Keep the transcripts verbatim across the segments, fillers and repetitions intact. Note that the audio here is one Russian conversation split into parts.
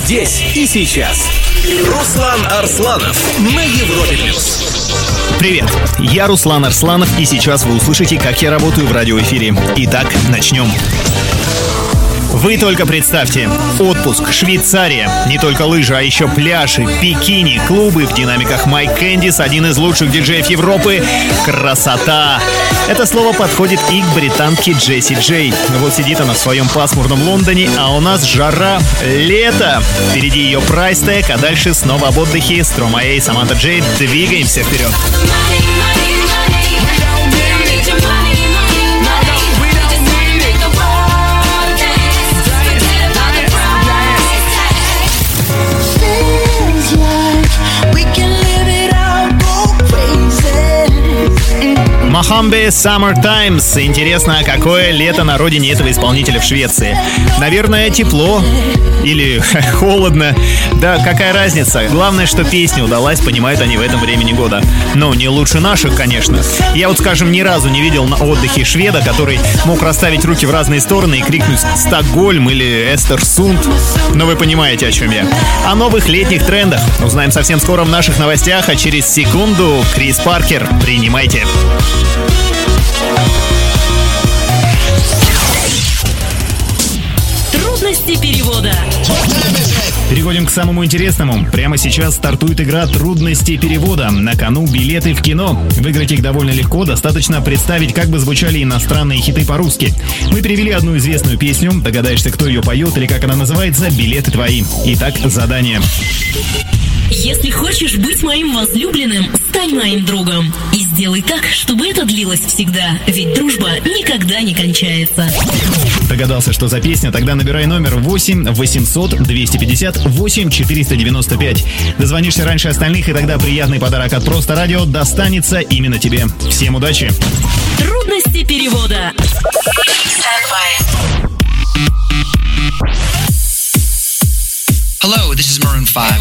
Здесь и сейчас. Руслан Арсланов на Европе плюс. Привет, я Руслан Арсланов, и сейчас вы услышите, как я работаю в радиоэфире. Итак, начнем. Вы только представьте, отпуск, Швейцария, не только лыжи, а еще пляжи, бикини, клубы, в динамиках Майк Кэндис, один из лучших диджеев Европы. Красота! Это слово подходит и к британке Джесси Джей. Вот сидит она в своем пасмурном Лондоне, а у нас жара, лето. Впереди ее прайс-тег, а дальше снова об отдыхе. Стромае и Саманта Джей. Двигаемся вперед. Мохамбе Summer Times. Интересно, а какое лето на родине этого исполнителя в Швеции? Наверное, тепло или холодно. Да, какая разница? Главное, что песня удалась, понимают они в этом времени года. Ну, не лучше наших, конечно. Я вот, скажем, ни разу не видел на отдыхе шведа, который мог расставить руки в разные стороны и крикнуть «Стокгольм» или «Эстерсунд». Но вы понимаете, о чем я. О новых летних трендах узнаем совсем скоро в наших новостях, а через секунду Крис Паркер. Принимайте. Трудности перевода. Переходим к самому интересному. Прямо сейчас стартует игра «Трудности перевода». На кону билеты в кино. Выиграть их довольно легко. Достаточно представить, как бы звучали иностранные хиты по-русски. Мы перевели одну известную песню. Догадаешься, кто ее поет или как она называется. Билеты твои. Итак, задание. Если хочешь быть моим возлюбленным, стань моим другом. И сделай так, чтобы это длилось всегда. Ведь дружба никогда не кончается. Догадался, что за песня? Тогда набирай номер восемь восемьсот двести пятьдесят восемь четыреста девяносто пять. Дозвонишься раньше остальных, и тогда приятный подарок от Просто Радио достанется именно тебе. Всем удачи! Трудности перевода. Hello, this is Maroon five.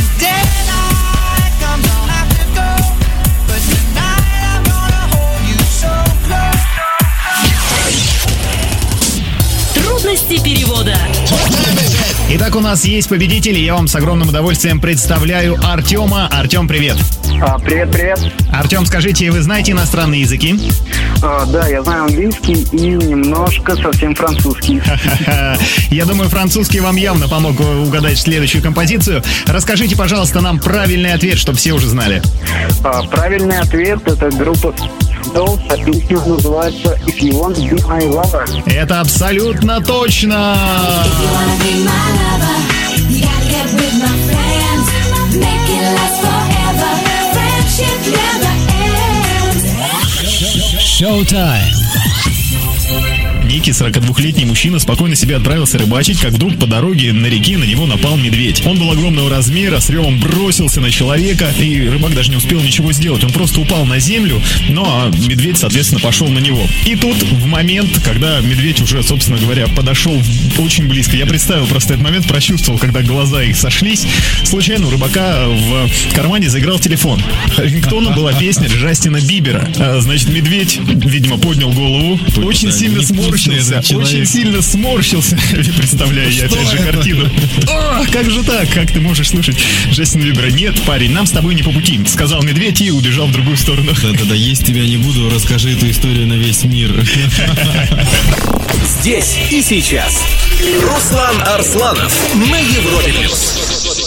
Трудности перевода. Итак, у нас есть победители. Я вам с огромным удовольствием представляю Артема. Артем, привет. А, привет, привет. Артем, скажите, вы знаете иностранные языки? А, да, я знаю английский и немножко совсем французский. Я думаю, французский вам явно помог угадать следующую композицию. Расскажите, пожалуйста, нам правильный ответ, чтобы все уже знали. А, правильный ответ — это группа Dolls, а песня называется «If You Want to Be My Lover». Это абсолютно точно! Showtime. Некий сорокадвухлетний мужчина спокойно себе отправился рыбачить, как вдруг по дороге на реке на него напал медведь. Он был огромного размера, с ревом бросился на человека, и рыбак даже не успел ничего сделать. Он просто упал на землю, ну а медведь, соответственно, пошел на него. И тут, в момент, когда медведь уже, собственно говоря, подошел очень близко, я представил просто этот момент, прочувствовал, когда глаза их сошлись, случайно у рыбака в кармане заиграл телефон. Рингтоном была песня Джастина Бибера. А, значит, медведь, видимо, поднял голову, очень сильно сморщился. Очень сильно сморщился. Представляю я опять же картину. О, как же так? Как ты можешь слушать Джастина Бибера? Нет, парень, нам с тобой не по пути, сказал медведь и убежал в другую сторону. Да-да-да, есть тебя не буду, расскажи эту историю на весь мир. Здесь и сейчас. Руслан Арсланов на Европе плюс.